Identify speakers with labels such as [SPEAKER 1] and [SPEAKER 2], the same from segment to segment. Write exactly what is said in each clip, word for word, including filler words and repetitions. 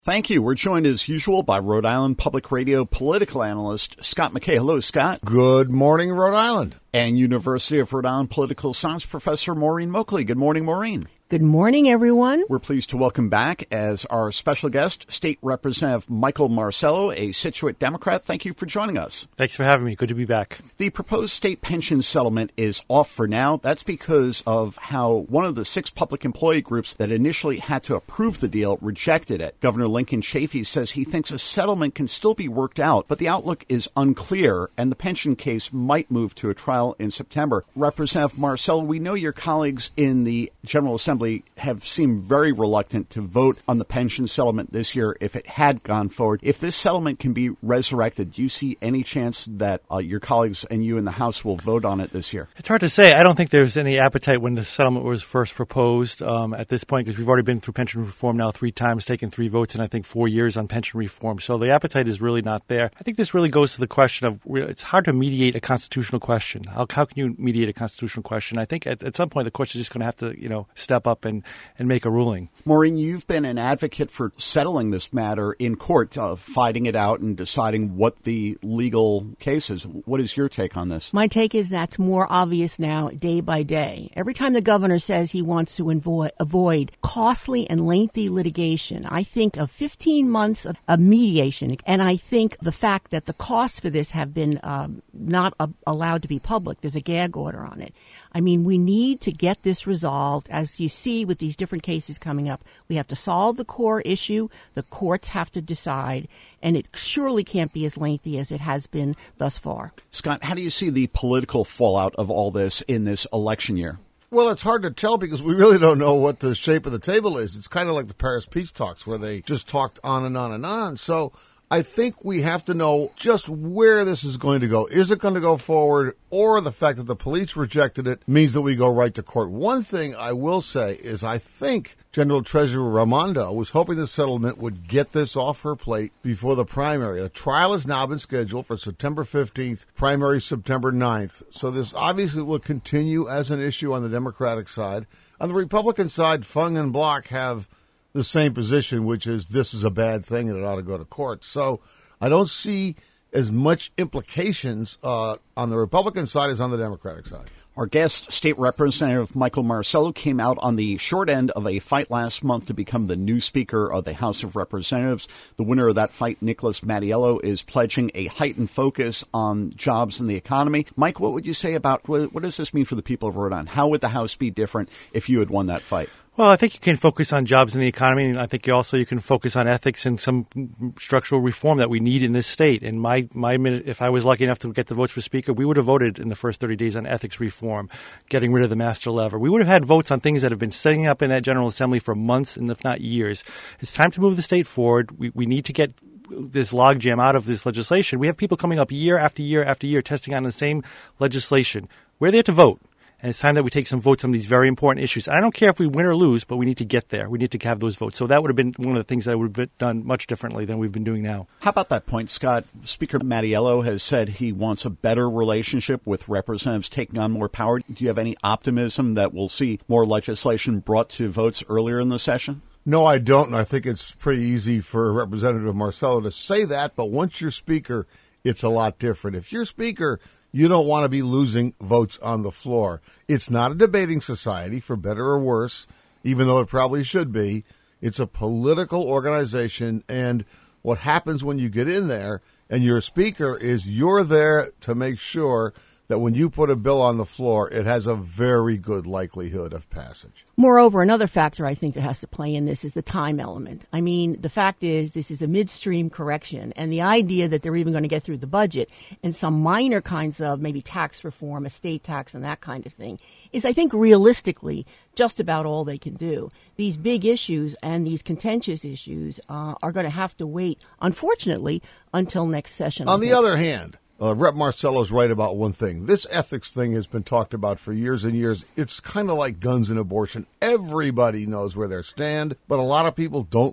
[SPEAKER 1] Thank you. We're joined as usual by Rhode Island Public Radio political analyst Scott McKay. Hello, Scott.
[SPEAKER 2] Good morning, Rhode Island.
[SPEAKER 1] And University of Rhode Island political science professor Maureen Moakley. Good morning, Maureen.
[SPEAKER 3] Good morning, everyone.
[SPEAKER 1] We're pleased to welcome back as our special guest, State Representative Michael Marcello, a Scituate Democrat. Thank you for joining us.
[SPEAKER 4] Thanks for having me. Good to be back.
[SPEAKER 1] The proposed state pension settlement is off for now. That's because of how one of the six public employee groups that initially had to approve the deal rejected it. Governor Lincoln Chafee says he thinks a settlement can still be worked out, but the outlook is unclear, and the pension case might move to a trial in September. Representative Marcello, we know your colleagues in the General Assembly have seemed very reluctant to vote on the pension settlement this year if it had gone forward. If this settlement can be resurrected, do you see any chance that uh, your colleagues and you in the House will vote on it this year?
[SPEAKER 4] It's hard to say. I don't think there's any appetite when the settlement was first proposed um, at this point, because we've already been through pension reform now three times, taken three votes in, I think, four years on pension reform. So the appetite is really not there. I think this really goes to the question of it's hard to mediate a constitutional question. How, how can you mediate a constitutional question? I think at, at some point the court's just going to have to, you know, step up and, and make a ruling.
[SPEAKER 1] Maureen, you've been an advocate for settling this matter in court, uh, fighting it out and deciding what the legal case is. What is your take on this?
[SPEAKER 3] My take is that's more obvious now day by day. Every time the governor says he wants to avoid, avoid costly and lengthy litigation, I think of fifteen months of, of mediation. And I think the fact that the costs for this have been um, not uh, allowed to be public, there's a gag order on it. I mean, we need to get this resolved. As you see with these different cases coming up, we have to solve the core issue. The courts have to decide, and it surely can't be as lengthy as it has been thus far.
[SPEAKER 1] Scott, how do you see the political fallout of all this in this election year?
[SPEAKER 2] Well, it's hard to tell because we really don't know what the shape of the table is. It's kind of like the Paris peace talks where they just talked on and on and on. So I think we have to know just where this is going to go. Is it going to go forward, or the fact that the police rejected it means that we go right to court? One thing I will say is I think General Treasurer Raimondo was hoping the settlement would get this off her plate before the primary. The trial has now been scheduled for September fifteenth, primary September ninth. So this obviously will continue as an issue on the Democratic side. On the Republican side, Fung and Block have the same position, which is this is a bad thing and it ought to go to court. So I don't see as much implications uh, on the Republican side as on the Democratic side.
[SPEAKER 1] Our guest, State Representative Michael Marcello, came out on the short end of a fight last month to become the new Speaker of the House of Representatives. The winner of that fight, Nicholas Mattiello, is pledging a heightened focus on jobs and the economy. Mike, what would you say about what, what does this mean for the people of Rhode Island? How would the House be different if you had won that fight?
[SPEAKER 4] Well, I think you can focus on jobs in the economy, and I think you also you can focus on ethics and some structural reform that we need in this state. And my, my if I was lucky enough to get the votes for Speaker, we would have voted in the first thirty days on ethics reform, getting rid of the master lever. We would have had votes on things that have been setting up in that General Assembly for months and if not years. It's time to move the state forward. We, we need to get this logjam out of this legislation. We have people coming up year after year after year testing on the same legislation. We're there to vote. And it's time that we take some votes on these very important issues. I don't care if we win or lose, but we need to get there. We need to have those votes. So that would have been one of the things that would have been done much differently than we've been doing now.
[SPEAKER 1] How about that point, Scott? Speaker Mattiello has said he wants a better relationship with representatives taking on more power. Do you have any optimism that we'll see more legislation brought to votes earlier in the session?
[SPEAKER 2] No, I don't. And I think it's pretty easy for Representative Marcello to say that. But once you're Speaker, it's a lot different. If you're Speaker, you don't want to be losing votes on the floor. It's not a debating society, for better or worse, even though it probably should be. It's a political organization, and what happens when you get in there and you're a Speaker is you're there to make sure that when you put a bill on the floor, it has a very good likelihood of passage.
[SPEAKER 3] Moreover, another factor I think that has to play in this is the time element. I mean, the fact is this is a midstream correction, and the idea that they're even going to get through the budget and some minor kinds of maybe tax reform, estate tax and that kind of thing is, I think, realistically just about all they can do. These big issues and these contentious issues uh, are going to have to wait, unfortunately, until next session.
[SPEAKER 2] On the other hand, Uh, Rep Marcello's right about one thing. This ethics thing has been talked about for years and years. It's kind of like guns and abortion. Everybody knows where they stand, but a lot of people don't like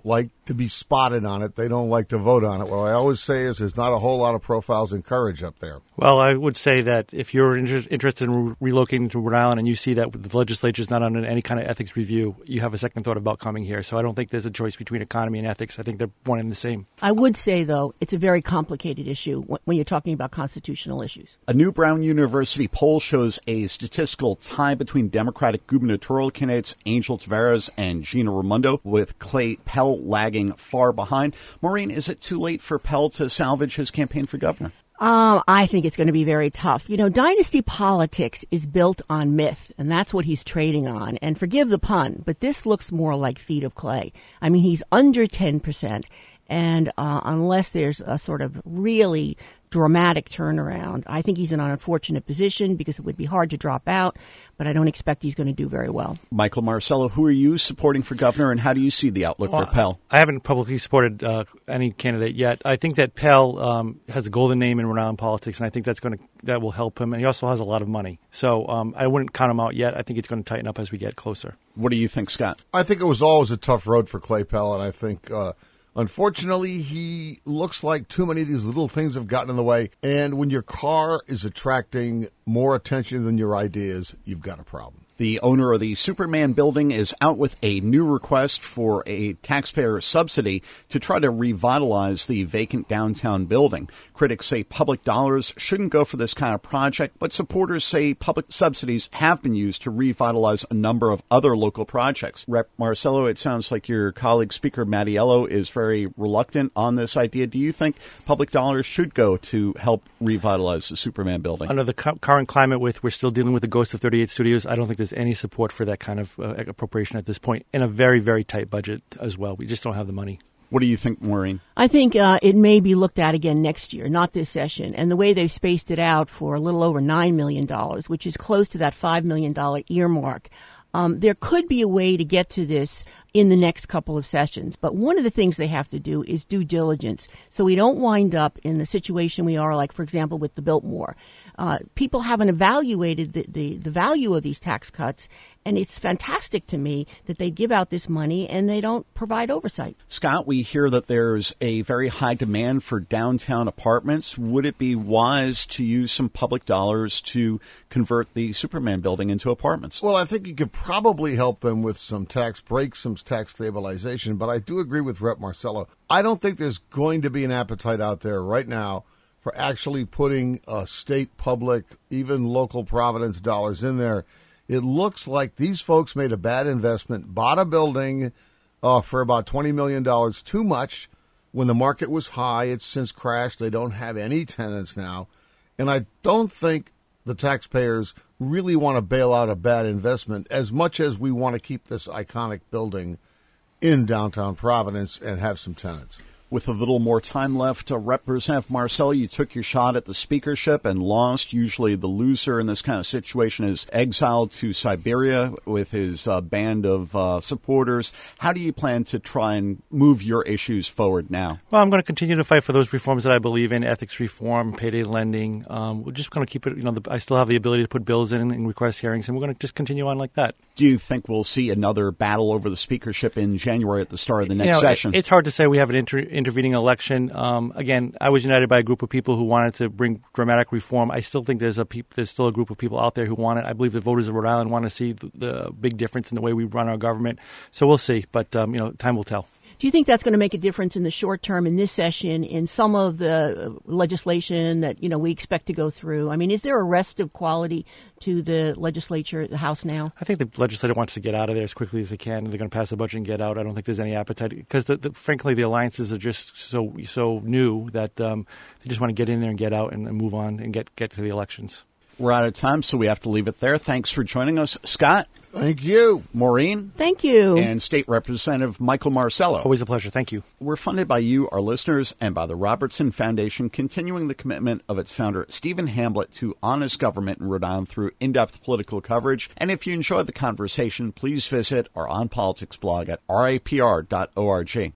[SPEAKER 2] to be spotted on it. They don't like to vote on it. What I always say is there's not a whole lot of profiles in courage up there.
[SPEAKER 4] Well, I would say that if you're inter- interested in re- relocating to Rhode Island and you see that the legislature is not under any kind of ethics review, you have a second thought about coming here. So I don't think there's a choice between economy and ethics. I think they're one and the same.
[SPEAKER 3] I would say, though, it's a very complicated issue when you're talking about constitutional issues.
[SPEAKER 1] A new Brown University poll shows a statistical tie between Democratic gubernatorial candidates Angel Taveras and Gina Raimondo, with Clay Pell lagging far behind. Maureen, is it too late for Pell to salvage his campaign for governor?
[SPEAKER 3] Um, I think it's going to be very tough. You know, dynasty politics is built on myth, and that's what he's trading on. And forgive the pun, but this looks more like feet of clay. I mean, he's under ten percent. And uh, unless there's a sort of really dramatic turnaround, I think he's in an unfortunate position because it would be hard to drop out, but I don't expect he's going to do very well.
[SPEAKER 1] Michael Marcello, who are you supporting for governor, and how do you see the outlook
[SPEAKER 4] well,
[SPEAKER 1] for Pell?
[SPEAKER 4] I haven't publicly supported uh, any candidate yet. I think that Pell um, has a golden name in Rhode Island politics, and I think that's going to that will help him. And he also has a lot of money, so um, I wouldn't count him out yet. I think it's going to tighten up as we get closer.
[SPEAKER 1] What do you think, Scott?
[SPEAKER 2] I think it was always a tough road for Clay Pell, and I think uh, unfortunately, he looks like too many of these little things have gotten in the way. And when your car is attracting more attention than your ideas, you've got a problem.
[SPEAKER 1] The owner of the Superman building is out with a new request for a taxpayer subsidy to try to revitalize the vacant downtown building. Critics say public dollars shouldn't go for this kind of project, but supporters say public subsidies have been used to revitalize a number of other local projects. Representative Marcello, it sounds like your colleague Speaker Mattiello is very reluctant on this idea. Do you think public dollars should go to help revitalize the Superman building?
[SPEAKER 4] Under the cu- current climate, with we're still dealing with the ghost of thirty-eight Studios, I don't think there's any support for that kind of uh, appropriation at this point, in a very, very tight budget as well. We just don't have the money.
[SPEAKER 1] What do you think, Maureen?
[SPEAKER 3] I think uh, it may be looked at again next year, not this session. And the way they've spaced it out for a little over nine million dollars, which is close to that five million dollars earmark, um, there could be a way to get to this in the next couple of sessions. But one of the things they have to do is due diligence, so we don't wind up in the situation we are, like, for example, with the Biltmore. Uh, people haven't evaluated the, the, the value of these tax cuts, and it's fantastic to me that they give out this money and they don't provide oversight.
[SPEAKER 1] Scott, we hear that there's a very high demand for downtown apartments. Would it be wise to use some public dollars to convert the Superman building into apartments?
[SPEAKER 2] Well, I think you could probably help them with some tax breaks, some tax stabilization, but I do agree with Representative Marcello. I don't think there's going to be an appetite out there right now for actually putting uh, state, public, even local Providence dollars in there. It looks like these folks made a bad investment, bought a building uh, for about twenty million dollars too much when the market was high. It's since crashed. They don't have any tenants now. And I don't think the taxpayers really want to bail out a bad investment as much as we want to keep this iconic building in downtown Providence and have some tenants.
[SPEAKER 1] With a little more time left, uh, Representative Marcello, you took your shot at the speakership and lost. Usually the loser in this kind of situation is exiled to Siberia with his uh, band of uh, supporters. How do you plan to try and move your issues forward now?
[SPEAKER 4] Well, I'm going to continue to fight for those reforms that I believe in: ethics reform, payday lending. Um, we're just going to keep it. You know, the, I still have the ability to put bills in and request hearings, and we're going to just continue on like that.
[SPEAKER 1] Do you think we'll see another battle over the speakership in January at the start of the next
[SPEAKER 4] you know,
[SPEAKER 1] session?
[SPEAKER 4] It, it's hard to say. We have an inter- intervening election. Um, again, I was united by a group of people who wanted to bring dramatic reform. I still think there's a peop- there's still a group of people out there who want it. I believe the voters of Rhode Island want to see the, the big difference in the way we run our government. So we'll see. But um, you know, time will tell.
[SPEAKER 3] Do you think that's going to make a difference in the short term in this session in some of the legislation that, you know, we expect to go through? I mean, is there a rest of quality to the legislature, the House now?
[SPEAKER 4] I think the legislature wants to get out of there as quickly as they can. They're going to pass the budget and get out. I don't think there's any appetite because, the, the, frankly, the alliances are just so so new that um, they just want to get in there and get out and, and move on and get, get to the elections.
[SPEAKER 1] We're out of time, so we have to leave it there. Thanks for joining us, Scott.
[SPEAKER 2] Thank you.
[SPEAKER 1] Maureen.
[SPEAKER 3] Thank you.
[SPEAKER 1] And State Representative Michael Marcello.
[SPEAKER 4] Always a pleasure. Thank you.
[SPEAKER 1] We're funded by you, our listeners, and by the Robertson Foundation, continuing the commitment of its founder, Stephen Hamblett, to honest government in Rhode Island through in-depth political coverage. And if you enjoyed the conversation, please visit our On Politics blog at R A P R dot org.